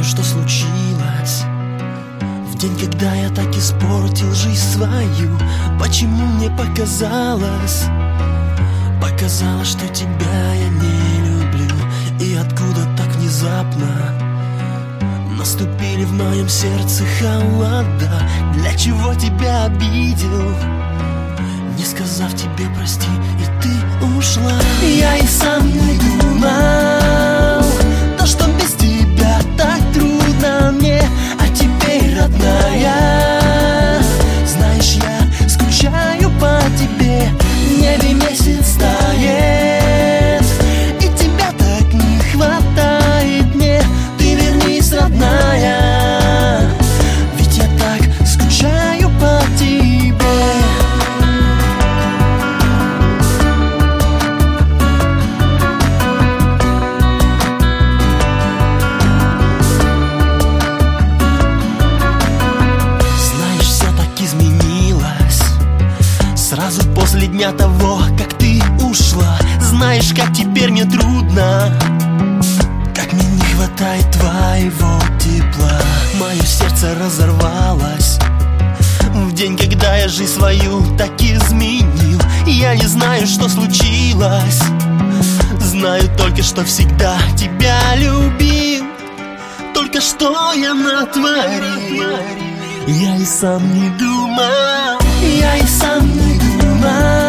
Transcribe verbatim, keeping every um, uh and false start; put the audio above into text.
знаю, что случилось в день, когда я так испортил жизнь свою. Почему мне показалось, показалось, что тебя я не люблю. И откуда так внезапно наступили в моем сердце холода? Для чего тебя обидел, не сказав тебе прости, и ты ушла. Я и сам не думал, то, что без тебя так трудно мне. А теперь, родная, знаешь, я скучаю по тебе. В небе месяц тает, и тебя так не хватает мне. Ты вернись, родная, ведь я так скучаю по тебе. Сразу после дня того, как ты ушла. Знаешь, как теперь мне трудно, как мне не хватает твоего тепла. Мое сердце разорвалось в день, когда я жизнь свою так изменил. Я не знаю, что случилось, знаю только, что всегда тебя любил. Только что я натворил, я и сам не думал, я и сам не думал,